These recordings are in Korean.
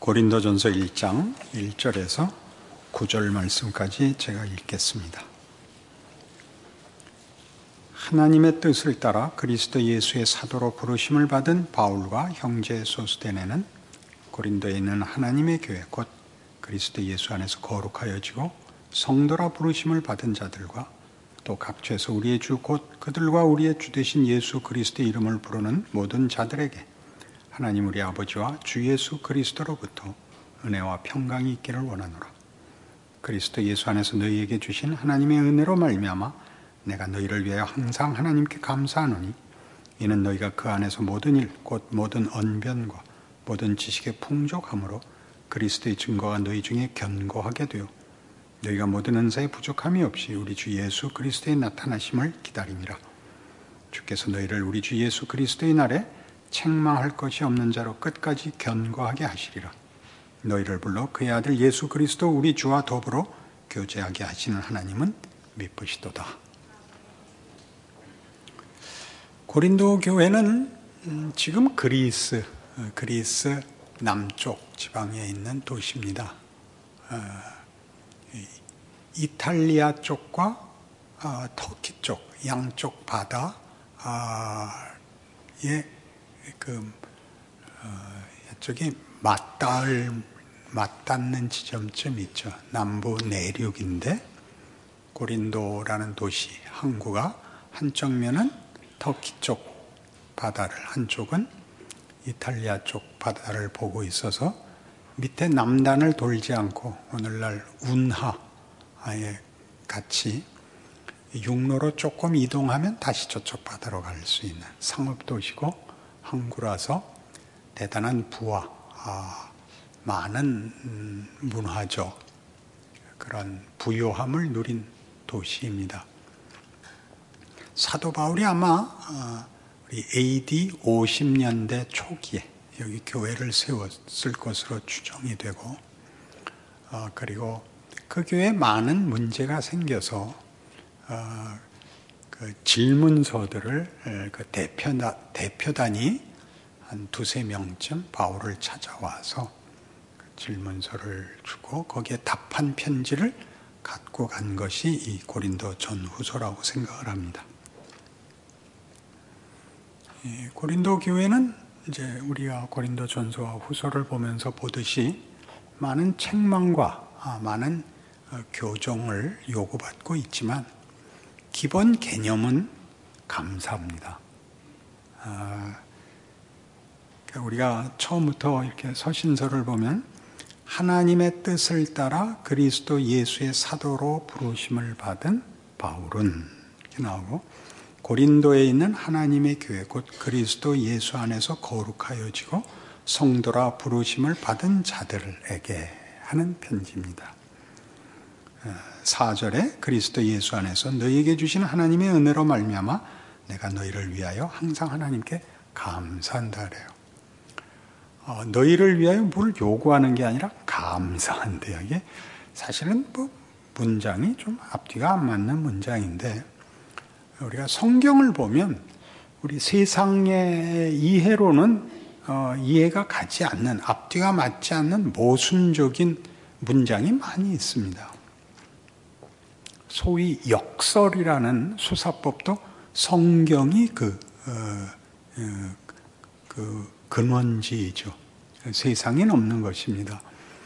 고린도전서 1장 1절에서 9절 말씀까지 제가 읽겠습니다. 하나님의 뜻을 따라 그리스도 예수의 사도로 부르심을 받은 바울과 형제 소스데네는 고린도에 있는 하나님의 교회 곧 그리스도 예수 안에서 거룩하여지고 성도라 부르심을 받은 자들과 또 각처에서 우리의 주 곧 그들과 우리의 주 되신 예수 그리스도의 이름을 부르는 모든 자들에게 하나님 우리 아버지와 주 예수 그리스도로부터 은혜와 평강이 있기를 원하노라. 그리스도 예수 안에서 너희에게 주신 하나님의 은혜로 말미암아 내가 너희를 위하여 항상 하나님께 감사하노니 이는 너희가 그 안에서 모든 일 곧 모든 언변과 모든 지식에 풍족함으로 그리스도의 증거가 너희 중에 견고하게 되어 너희가 모든 은사에 부족함이 없이 우리 주 예수 그리스도의 나타나심을 기다림이라. 주께서 너희를 우리 주 예수 그리스도의 날에 책망할 것이 없는 자로 끝까지 견고하게 하시리라. 너희를 불러 그의 아들 예수 그리스도 우리 주와 더불어 교제하게 하시는 하나님은 미쁘시도다. 고린도 교회는 지금 그리스 남쪽 지방에 있는 도시입니다. 이탈리아 쪽과 터키 쪽 양쪽 바다에 저기 맞닿는 지점쯤 있죠. 남부 내륙인데 고린도라는 도시 항구가 한쪽 면은 터키 쪽 바다를, 한쪽은 이탈리아 쪽 바다를 보고 있어서 밑에 남단을 돌지 않고 오늘날 운하에 같이 육로로 조금 이동하면 다시 저쪽 바다로 갈 수 있는 상업도시고 항구라서 대단한 부와 많은 문화적 그런 부요함을 누린 도시입니다. 사도 바울이 아마 우리 AD 50년대 초기에 여기 교회를 세웠을 것으로 추정이 되고 그리고 그 교회에 많은 문제가 생겨서 그 질문서들을 그 대표단이 한 2-3명쯤 바울을 찾아와서 그 질문서를 주고 거기에 답한 편지를 갖고 간 것이 이 고린도 전후서라고 생각을 합니다. 이 고린도 교회는 이제 우리가 고린도 전서와 후서를 보면서 보듯이 많은 책망과 많은 교정을 요구받고 있지만 기본 개념은 감사합니다. 우리가 처음부터 이렇게 서신서를 보면 하나님의 뜻을 따라 그리스도 예수의 사도로 부르심을 받은 바울은 이렇게 나오고 고린도에 있는 하나님의 교회 곧 그리스도 예수 안에서 거룩하여지고 성도라 부르심을 받은 자들에게 하는 편지입니다. 4절에 그리스도 예수 안에서 너희에게 주신 하나님의 은혜로 말미암아 내가 너희를 위하여 항상 하나님께 감사한다 그래요. 너희를 위하여 뭘 요구하는 게 아니라 감사한대요. 이게 사실은 문장이 좀 앞뒤가 안 맞는 문장인데 우리가 성경을 보면 우리 세상의 이해로는 이해가 가지 않는, 앞뒤가 맞지 않는 모순적인 문장이 많이 있습니다. 소위 역설이라는 수사법도 성경이 그 근원지이죠. 세상엔 없는 것입니다.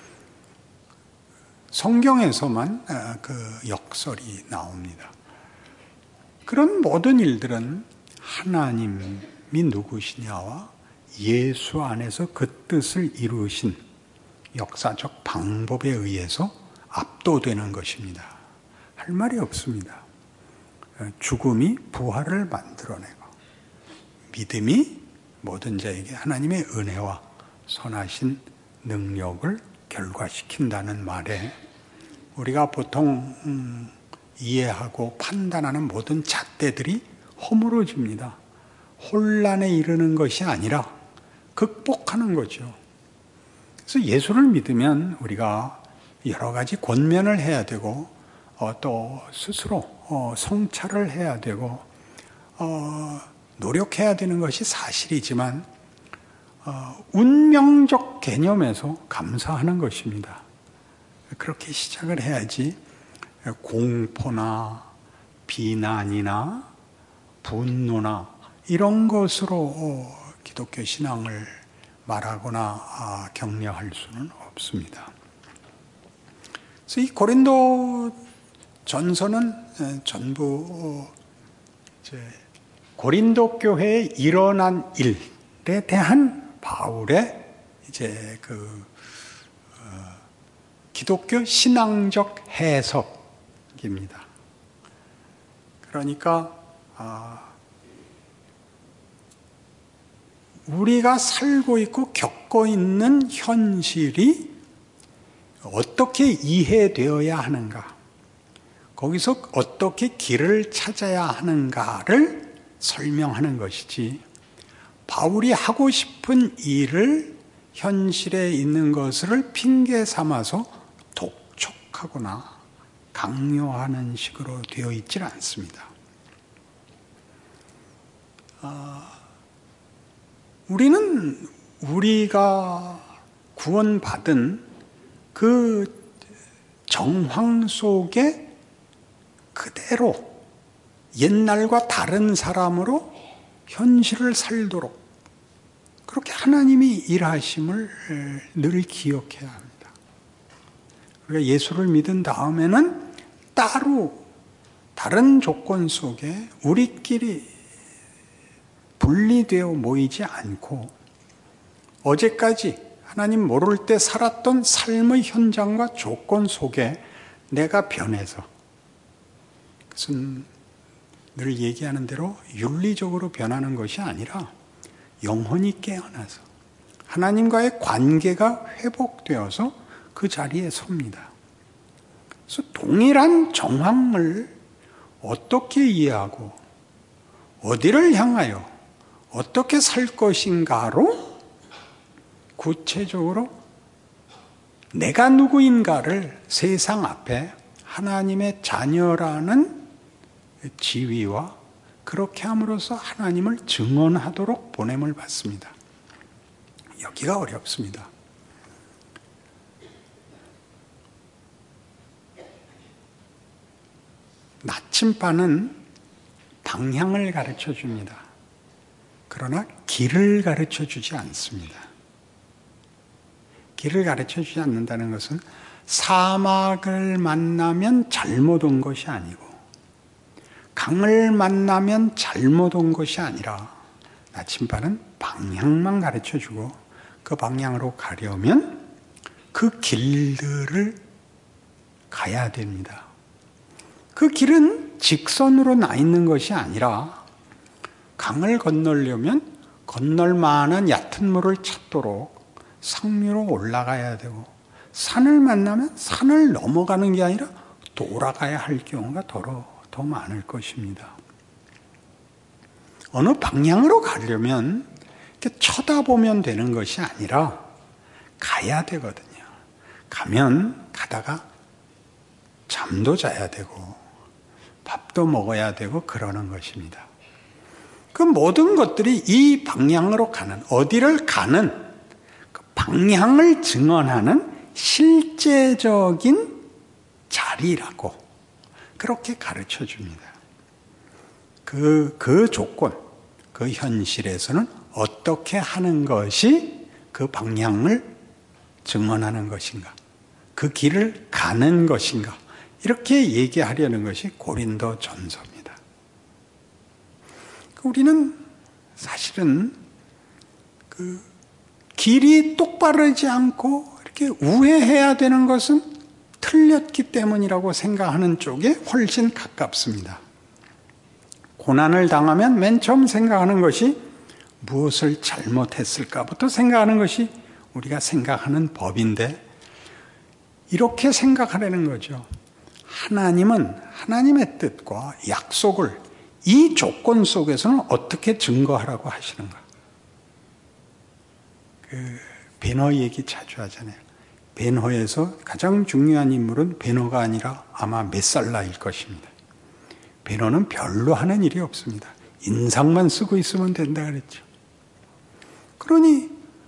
성경에서만 그 역설이 나옵니다. 그런 모든 일들은 하나님이 누구시냐와 예수 안에서 그 뜻을 이루신 역사적 방법에 의해서 압도되는 것입니다. 할 말이 없습니다. 죽음이 부활을 만들어내고 믿음이 모든 자에게 하나님의 은혜와 선하신 능력을 결과시킨다는 말에 우리가 보통 이해하고 판단하는 모든 잣대들이 허물어집니다. 혼란에 이르는 것이 아니라 극복하는 거죠. 그래서 예수를 믿으면 우리가 여러 가지 권면을 해야 되고 또 스스로 성찰을 해야 되고 노력해야 되는 것이 사실이지만 운명적 개념에서 감사하는 것입니다. 그렇게 시작을 해야지 공포나 비난이나 분노나 이런 것으로 기독교 신앙을 말하거나 격려할 수는 없습니다. 그래서 이 고린도 전서는 전부 고린도 교회에 일어난 일에 대한 바울의 기독교 신앙적 해석입니다. 그러니까 우리가 살고 있고 겪고 있는 현실이 어떻게 이해되어야 하는가, 거기서 어떻게 길을 찾아야 하는가를 설명하는 것이지, 바울이 하고 싶은 일을 현실에 있는 것을 핑계 삼아서 독촉하거나 강요하는 식으로 되어 있질 않습니다. 우리는 우리가 구원받은 그 정황 속에 그대로 옛날과 다른 사람으로 현실을 살도록 그렇게 하나님이 일하심을 늘 기억해야 합니다. 우리가 예수를 믿은 다음에는 따로 다른 조건 속에 우리끼리 분리되어 모이지 않고 어제까지 하나님 모를 때 살았던 삶의 현장과 조건 속에 내가 변해서, 그것은 늘 얘기하는 대로 윤리적으로 변하는 것이 아니라 영혼이 깨어나서 하나님과의 관계가 회복되어서 그 자리에 섭니다. 그래서 동일한 정황을 어떻게 이해하고 어디를 향하여 어떻게 살 것인가로 구체적으로 내가 누구인가를 세상 앞에 하나님의 자녀라는 지위와 그렇게 함으로써 하나님을 증언하도록 보냄을 받습니다. 여기가 어렵습니다. 나침반은 방향을 가르쳐 줍니다. 그러나 길을 가르쳐 주지 않습니다. 길을 가르쳐 주지 않는다는 것은 사막을 만나면 잘못 온 것이 아니고 강을 만나면 잘못 온 것이 아니라 나침반은 방향만 가르쳐 주고 그 방향으로 가려면 그 길들을 가야 됩니다. 그 길은 직선으로 나 있는 것이 아니라 강을 건너려면 건널 만한 얕은 물을 찾도록 상류로 올라가야 되고, 산을 만나면 산을 넘어가는 게 아니라 돌아가야 할 경우가 더 많을 것입니다. 어느 방향으로 가려면 이렇게 쳐다보면 되는 것이 아니라 가야 되거든요. 가면 가다가 잠도 자야 되고 밥도 먹어야 되고 그러는 것입니다. 그 모든 것들이 이 방향으로 가는, 어디를 가는 그 방향을 증언하는 실제적인 자리라고 그렇게 가르쳐 줍니다. 그 조건, 그 현실에서는 어떻게 하는 것이 그 방향을 증언하는 것인가, 그 길을 가는 것인가, 이렇게 얘기하려는 것이 고린도 전서입니다. 우리는 사실은 그 길이 똑바르지 않고 이렇게 우회해야 되는 것은 틀렸기 때문이라고 생각하는 쪽에 훨씬 가깝습니다. 고난을 당하면 맨 처음 생각하는 것이 무엇을 잘못했을까부터 생각하는 것이 우리가 생각하는 법인데, 이렇게 생각하려는 거죠. 하나님은 하나님의 뜻과 약속을 이 조건 속에서는 어떻게 증거하라고 하시는가. 베너 얘기 자주 하잖아요. 베너에서 가장 중요한 인물은 베너가 아니라 아마 메살라일 것입니다. 베너는 별로 하는 일이 없습니다. 인상만 쓰고 있으면 된다 그랬죠. 그러니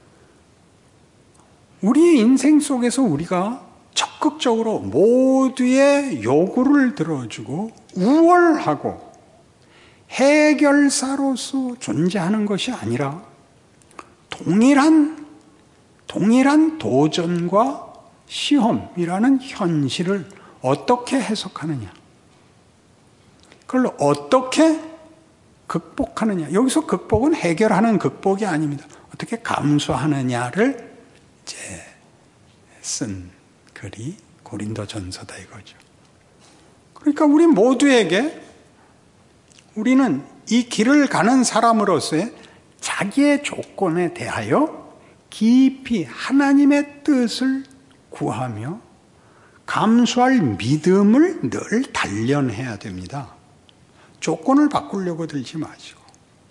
우리의 인생 속에서 우리가 적극적으로 모두의 요구를 들어주고 우월하고 해결사로서 존재하는 것이 아니라 동일한 도전과 시험이라는 현실을 어떻게 해석하느냐, 그걸 어떻게 극복하느냐. 여기서 극복은 해결하는 극복이 아닙니다. 어떻게 감수하느냐를 이제 쓴 글이 고린도전서다 이거죠. 그러니까 우리 모두에게 우리는 이 길을 가는 사람으로서의 자기의 조건에 대하여 깊이 하나님의 뜻을 구하며 감수할 믿음을 늘 단련해야 됩니다. 조건을 바꾸려고 들지 마시고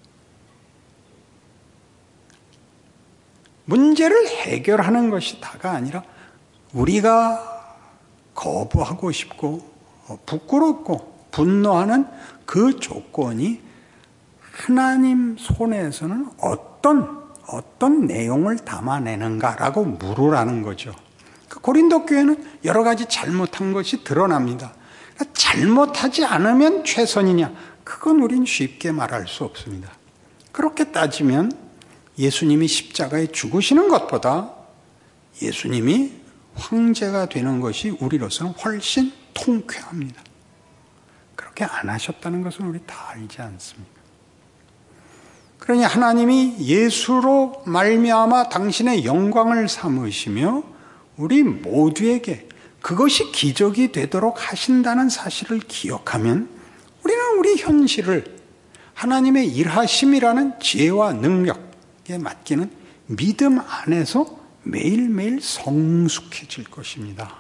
문제를 해결하는 것이 다가 아니라 우리가 거부하고 싶고 부끄럽고 분노하는 그 조건이 하나님 손에서는 어떤 내용을 담아내는가라고 물으라는 거죠. 고린도 교회는 여러 가지 잘못한 것이 드러납니다. 잘못하지 않으면 최선이냐? 그건 우린 쉽게 말할 수 없습니다. 그렇게 따지면 예수님이 십자가에 죽으시는 것보다 예수님이 황제가 되는 것이 우리로서는 훨씬 통쾌합니다. 그렇게 안 하셨다는 것은 우리 다 알지 않습니까? 그러니 하나님이 예수로 말미암아 당신의 영광을 삼으시며 우리 모두에게 그것이 기적이 되도록 하신다는 사실을 기억하면 우리는 우리 현실을 하나님의 일하심이라는 지혜와 능력에 맡기는 믿음 안에서 매일매일 성숙해질 것입니다.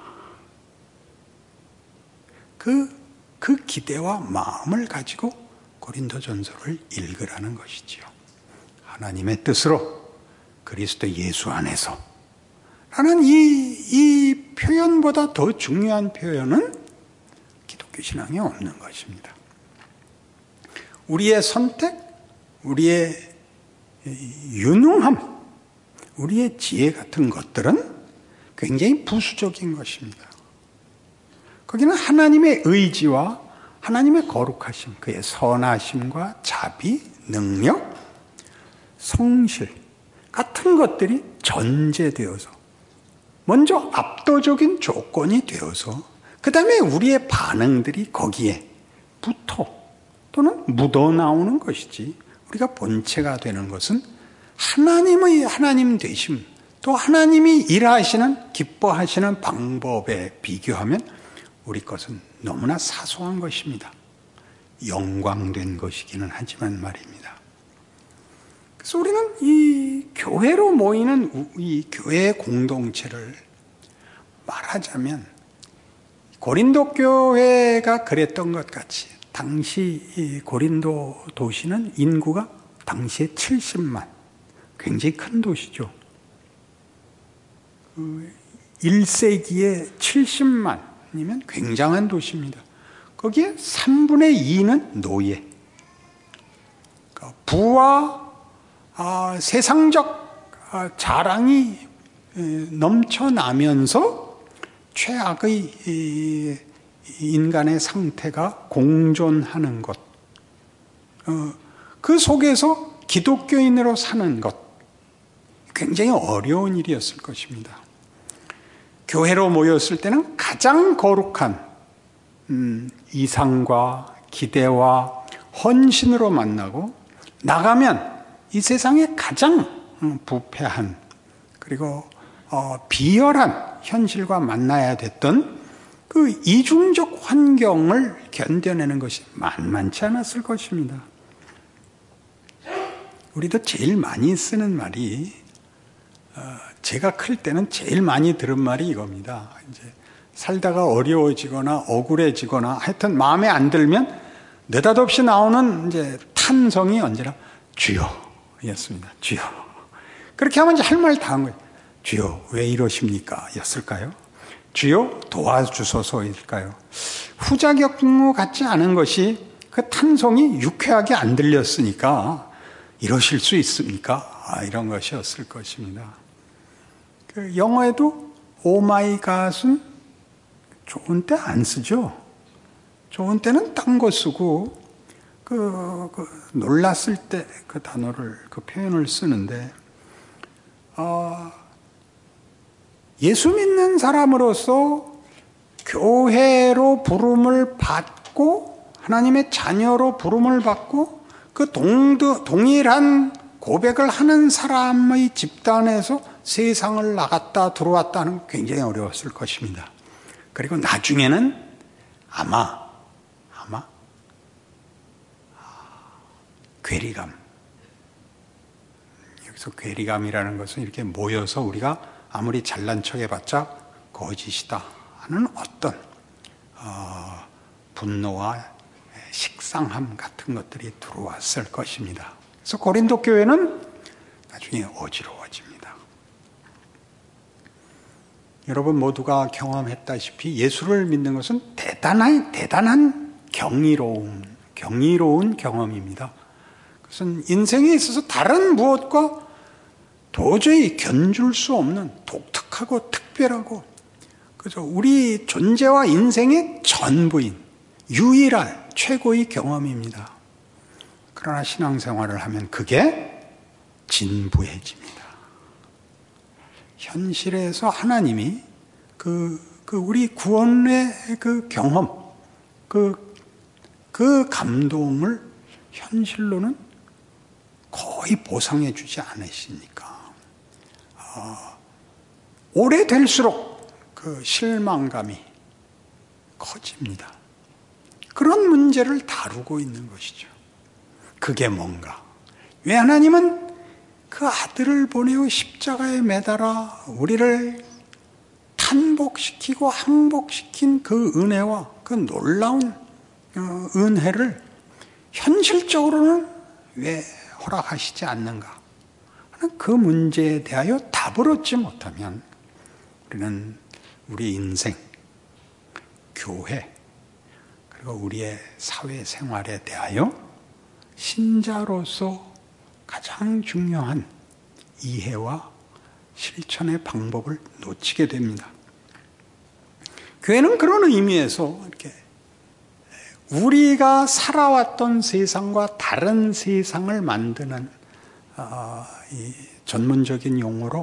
그 기대와 마음을 가지고 고린도전서를 읽으라는 것이지요. 하나님의 뜻으로 그리스도 예수 안에서 라는 이 표현보다 더 중요한 표현은 기독교 신앙에 없는 것입니다. 우리의 선택, 우리의 유능함, 우리의 지혜 같은 것들은 굉장히 부수적인 것입니다. 거기는 하나님의 의지와 하나님의 거룩하심, 그의 선하심과 자비, 능력, 성실 같은 것들이 전제되어서 먼저 압도적인 조건이 되어서 그 다음에 우리의 반응들이 거기에 붙어 또는 묻어나오는 것이지, 우리가 본체가 되는 것은 하나님의 하나님 되심, 또 하나님이 일하시는 기뻐하시는 방법에 비교하면 우리 것은 너무나 사소한 것입니다. 영광된 것이기는 하지만 말입니다. 그래서 우리는 이 교회로 모이는 이 교회의 공동체를 말하자면 고린도 교회가 그랬던 것 같이, 당시 이 고린도 도시는 인구가 당시에 70만, 굉장히 큰 도시죠. 1세기에 70만이면 굉장한 도시입니다. 거기에 3분의 2는 노예. 부와 세상적 자랑이 넘쳐나면서 최악의 인간의 상태가 공존하는 것, 그 속에서 기독교인으로 사는 것, 굉장히 어려운 일이었을 것입니다. 교회로 모였을 때는 가장 거룩한 이상과 기대와 헌신으로 만나고, 나가면 이 세상에 가장 부패한 그리고 비열한 현실과 만나야 됐던 그 이중적 환경을 견뎌내는 것이 만만치 않았을 것입니다. 우리도 제일 많이 쓰는 말이, 제가 클 때는 제일 많이 들은 말이 이겁니다. 이제 살다가 어려워지거나 억울해지거나 하여튼 마음에 안 들면 느닷없이 나오는 이제 탄성이 언제나 주여였습니다. 주여. 그렇게 하면 이제 할 말 다 한 거예요. 주여 왜 이러십니까? 였을까요? 주여 도와주소서일까요? 후자격 같지 않은 것이 그 탄성이 유쾌하게 안 들렸으니까 이러실 수 있습니까? 이런 것이었을 것입니다. 그 영어에도 오 마이 갓은 좋은 때 안 쓰죠. 좋은 때는 딴 거 쓰고 놀랐을 때 그 단어를 그 표현을 쓰는데 예수 믿는 사람으로서 교회로 부름을 받고 하나님의 자녀로 부름을 받고 그 동일한 고백을 하는 사람의 집단에서 세상을 나갔다 들어왔다는 굉장히 어려웠을 것입니다. 그리고 나중에는 아마 괴리감, 여기서 괴리감이라는 것은 이렇게 모여서 우리가 아무리 잘난 척 해봤자 거짓이다 하는 어떤 분노와 식상함 같은 것들이 들어왔을 것입니다. 그래서 고린도 교회는 나중에 어지러워집니다. 여러분 모두가 경험했다시피 예수를 믿는 것은 대단한 경이로운 경험입니다. 그것은 인생에 있어서 다른 무엇과 도저히 견줄 수 없는 독특하고 특별하고 그죠? 우리 존재와 인생의 전부인 유일한 최고의 경험입니다. 그러나 신앙생활을 하면 그게 진부해집니다. 현실에서 하나님이 우리 구원의 그 경험, 그 감동을 현실로는 거의 보상해 주지 않으시니까 오래될수록 그 실망감이 커집니다. 그런 문제를 다루고 있는 것이죠. 그게 뭔가? 왜 하나님은 그 아들을 보내어 십자가에 매달아 우리를 탄복시키고 항복시킨 그 은혜와 그 놀라운 은혜를 현실적으로는 왜 허락하시지 않는가 하는 그 문제에 대하여 답을 얻지 못하면 우리는 우리 인생, 교회, 그리고 우리의 사회생활에 대하여 신자로서 가장 중요한 이해와 실천의 방법을 놓치게 됩니다. 교회는 그런 의미에서 이렇게 우리가 살아왔던 세상과 다른 세상을 만드는 이 전문적인 용어로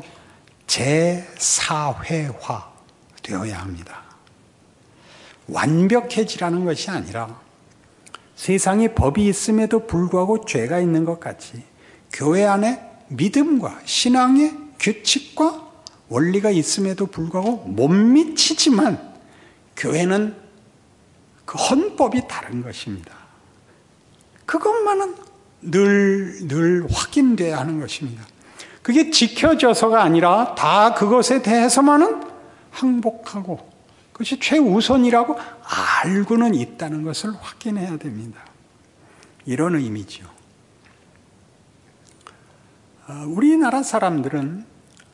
재사회화 되어야 합니다. 완벽해지라는 것이 아니라 세상에 법이 있음에도 불구하고 죄가 있는 것 같이 교회 안에 믿음과 신앙의 규칙과 원리가 있음에도 불구하고 못 미치지만 교회는 그 헌법이 다른 것입니다. 그것만은 늘 확인돼야 하는 것입니다. 그게 지켜져서가 아니라 다 그것에 대해서만은 항복하고 그것이 최우선이라고 알고는 있다는 것을 확인해야 됩니다. 이런 의미죠. 우리나라 사람들은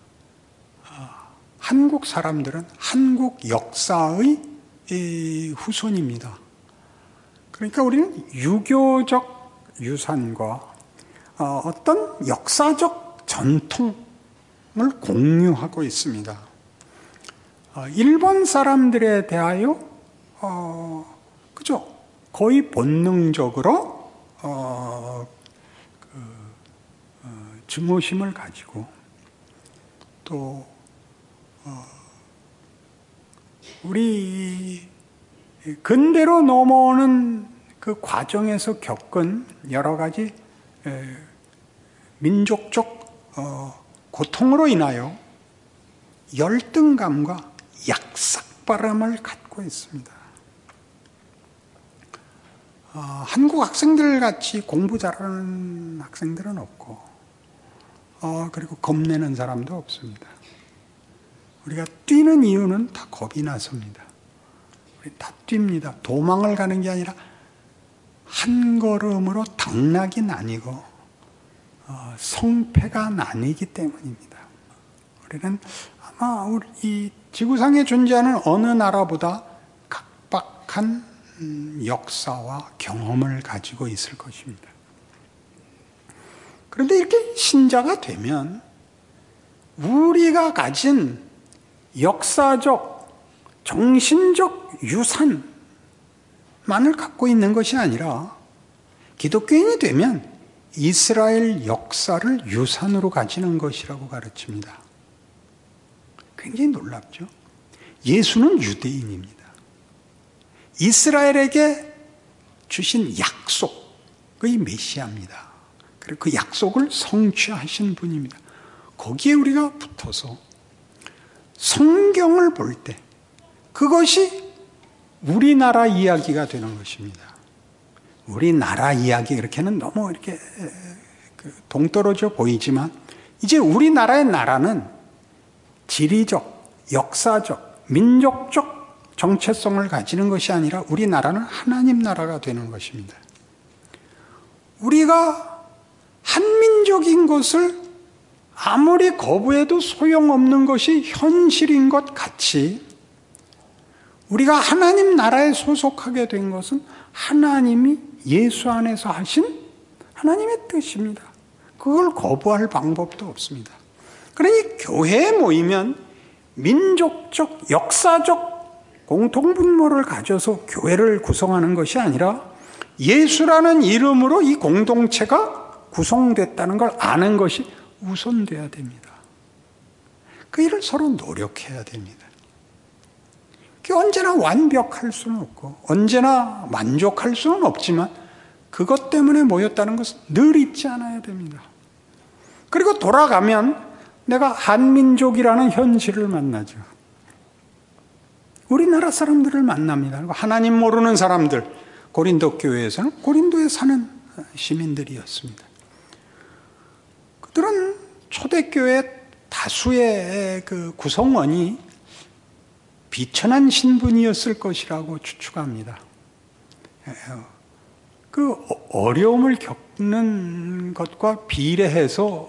한국 사람들은 한국 역사의 후손입니다. 그러니까 우리는 유교적 유산과 어떤 역사적 전통을 공유하고 있습니다. 일본 사람들에 대하여 그죠? 거의 본능적으로 증오심을 가지고 또 우리 근대로 넘어오는 그 과정에서 겪은 여러 가지 민족적 고통으로 인하여 열등감과 약삭바람을 갖고 있습니다. 한국 학생들 같이 공부 잘하는 학생들은 없고 그리고 겁내는 사람도 없습니다. 우리가 뛰는 이유는 다 겁이 나서입니다. 우리 다 뜁니다. 도망을 가는 게 아니라 한 걸음으로 당락이 나뉘고 성패가 나뉘기 때문입니다. 우리는 아마 이 지구상에 존재하는 어느 나라보다 각박한 역사와 경험을 가지고 있을 것입니다. 그런데 이렇게 신자가 되면 우리 우리가 가진 역사적, 정신적 유산만을 갖고 있는 것이 아니라 기독교인이 되면 이스라엘 역사를 유산으로 가지는 것이라고 가르칩니다. 굉장히 놀랍죠? 예수는 유대인입니다. 이스라엘에게 주신 약속의 메시아입니다. 그리고 그 약속을 성취하신 분입니다. 거기에 우리가 붙어서 성경을 볼 때 그것이 우리나라 이야기가 되는 것입니다. 우리나라 이야기 그렇게는 너무 이렇게 동떨어져 보이지만 이제 우리나라의 나라는 지리적, 역사적, 민족적 정체성을 가지는 것이 아니라 우리나라는 하나님 나라가 되는 것입니다. 우리가 한민족인 것을 아무리 거부해도 소용없는 것이 현실인 것 같이 우리가 하나님 나라에 소속하게 된 것은 하나님이 예수 안에서 하신 하나님의 뜻입니다. 그걸 거부할 방법도 없습니다. 그러니 교회에 모이면 민족적, 역사적 공통분모를 가져서 교회를 구성하는 것이 아니라 예수라는 이름으로 이 공동체가 구성됐다는 걸 아는 것이 우선돼야 됩니다. 그 일을 서로 노력해야 됩니다. 언제나 완벽할 수는 없고 언제나 만족할 수는 없지만 그것 때문에 모였다는 것은 늘 잊지 않아야 됩니다. 그리고 돌아가면 내가 한민족이라는 현실을 만나죠. 우리나라 사람들을 만납니다. 하나님 모르는 사람들, 고린도 교회에서는 고린도에 사는 시민들이었습니다. 그들은 초대교회 다수의 그 구성원이 비천한 신분이었을 것이라고 추측합니다. 그 어려움을 겪는 것과 비례해서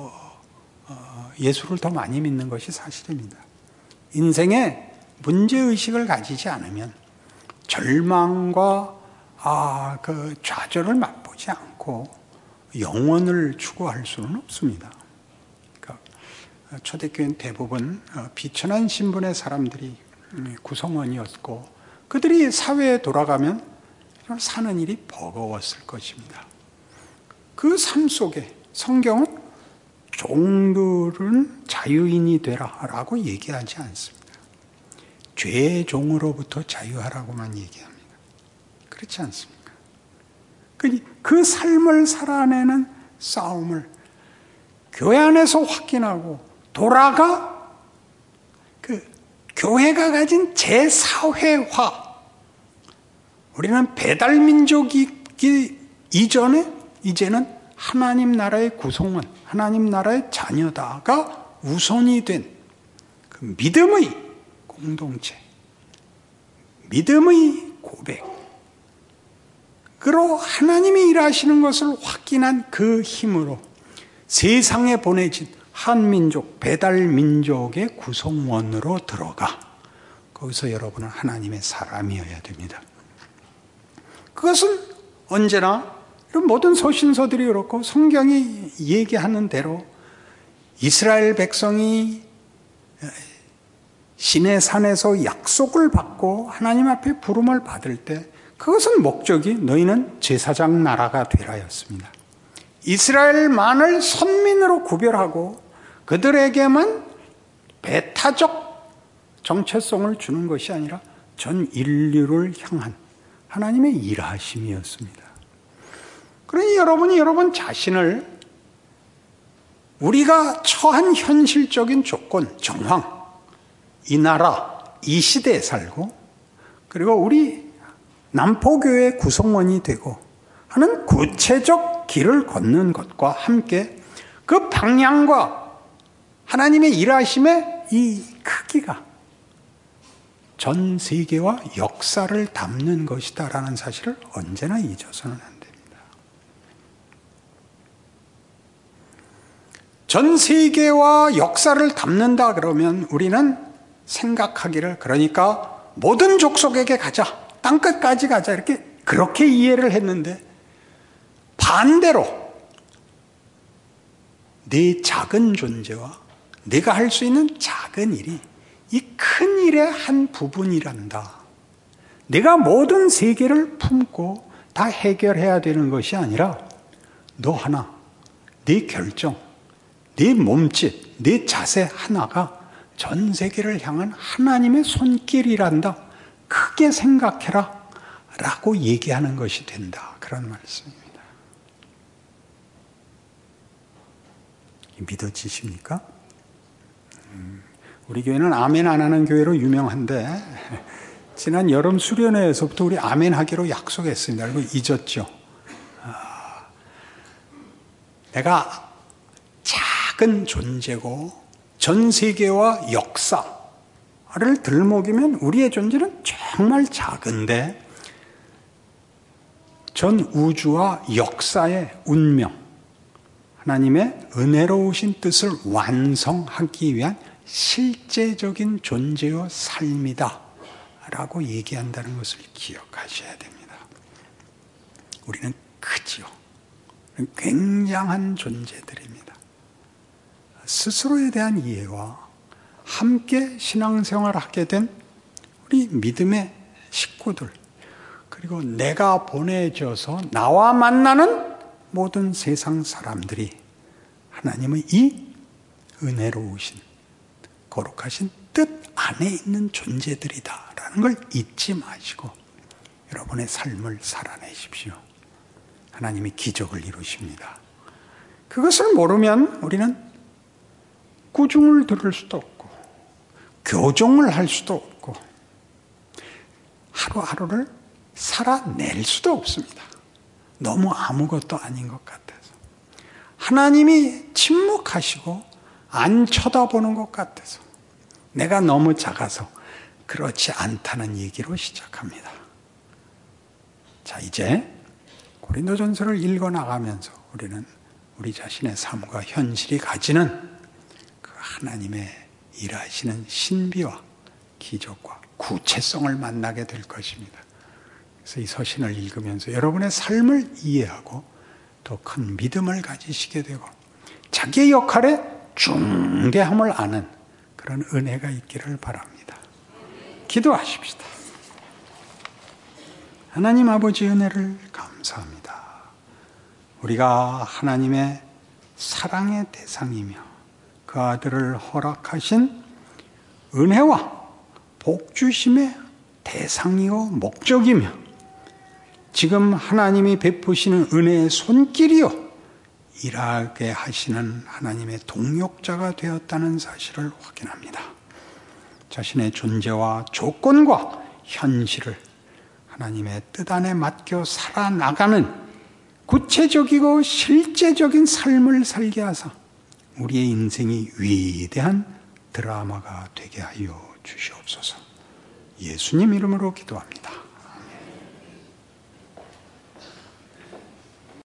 예수를 더 많이 믿는 것이 사실입니다. 인생에 문제의식을 가지지 않으면 절망과 그 좌절을 맛보지 않고 영원을 추구할 수는 없습니다. 그러니까 초대교회는 대부분 비천한 신분의 사람들이 구성원이었고 그들이 사회에 돌아가면 사는 일이 버거웠을 것입니다. 그 삶 속에 성경은 종들은 자유인이 되라라고 얘기하지 않습니다. 죄의 종으로부터 자유하라고만 얘기합니다. 그렇지 않습니까? 그 삶을 살아내는 싸움을 교회 안에서 확인하고 돌아가 교회가 가진 제사회화, 우리는 배달민족이기 이전에 이제는 하나님 나라의 구성원, 하나님 나라의 자녀다가 우선이 된 그 믿음의 공동체, 믿음의 고백, 그로 하나님이 일하시는 것을 확인한 그 힘으로 세상에 보내진 한민족, 배달민족의 구성원으로 들어가 거기서 여러분은 하나님의 사람이어야 됩니다. 그것은 언제나 이런 모든 서신서들이 그렇고 성경이 얘기하는 대로 이스라엘 백성이 시내 산에서 약속을 받고 하나님 앞에 부름을 받을 때 그것은 목적이 너희는 제사장 나라가 되라였습니다. 이스라엘만을 선민으로 구별하고 그들에게만 배타적 정체성을 주는 것이 아니라 전 인류를 향한 하나님의 일하심이었습니다. 그러니 여러분이 여러분 자신을 우리가 처한 현실적인 조건, 정황, 이 나라, 이 시대에 살고 그리고 우리 남포교회 구성원이 되고 하는 구체적 길을 걷는 것과 함께 그 방향과 하나님의 일하심의 이 크기가 전 세계와 역사를 담는 것이다라는 사실을 언제나 잊어서는 안 됩니다. 전 세계와 역사를 담는다 그러면 우리는 생각하기를 그러니까 모든 족속에게 가자, 땅끝까지 가자 이렇게 그렇게 이해를 했는데 반대로 내 작은 존재와 내가 할 수 있는 작은 일이 이 큰 일의 한 부분이란다. 내가 모든 세계를 품고 다 해결해야 되는 것이 아니라 너 하나, 네 결정, 네 몸짓, 네 자세 하나가 전 세계를 향한 하나님의 손길이란다. 크게 생각해라 라고 얘기하는 것이 된다. 그런 말씀입니다. 믿어지십니까? 우리 교회는 아멘 안 하는 교회로 유명한데 지난 여름 수련회에서부터 우리 아멘 하기로 약속했습니다. 그리고 잊었죠. 내가 작은 존재고 전 세계와 역사를 들먹이면 우리의 존재는 정말 작은데 전 우주와 역사의 운명, 하나님의 은혜로우신 뜻을 완성하기 위한 실제적인 존재요 삶이다 라고 얘기한다는 것을 기억하셔야 됩니다. 우리는 크지요. 굉장한 존재들입니다. 스스로에 대한 이해와 함께 신앙생활을 하게 된 우리 믿음의 식구들, 그리고 내가 보내져서 나와 만나는 모든 세상 사람들이 하나님의 이 은혜로우신 거룩하신 뜻 안에 있는 존재들이다라는 걸 잊지 마시고 여러분의 삶을 살아내십시오. 하나님이 기적을 이루십니다. 그것을 모르면 우리는 꾸중을 들을 수도 없고 교종을 할 수도 없고 하루하루를 살아낼 수도 없습니다. 너무 아무것도 아닌 것 같아서. 하나님이 침묵하시고 안 쳐다보는 것 같아서. 내가 너무 작아서 그렇지 않다는 얘기로 시작합니다. 자, 이제 고린도전서를 읽어나가면서 우리는 우리 자신의 삶과 현실이 가지는 그 하나님의 일하시는 신비와 기적과 구체성을 만나게 될 것입니다. 그래서 이 서신을 읽으면서 여러분의 삶을 이해하고 더 큰 믿음을 가지시게 되고 자기의 역할의 중대함을 아는 그런 은혜가 있기를 바랍니다. 기도하십시다. 하나님 아버지 은혜를 감사합니다. 우리가 하나님의 사랑의 대상이며 그 아들을 허락하신 은혜와 복주심의 대상이요 목적이며 지금 하나님이 베푸시는 은혜의 손길이요 일하게 하시는 하나님의 동역자가 되었다는 사실을 확인합니다. 자신의 존재와 조건과 현실을 하나님의 뜻 안에 맡겨 살아나가는 구체적이고 실제적인 삶을 살게 하사 우리의 인생이 위대한 드라마가 되게 하여 주시옵소서. 예수님 이름으로 기도합니다.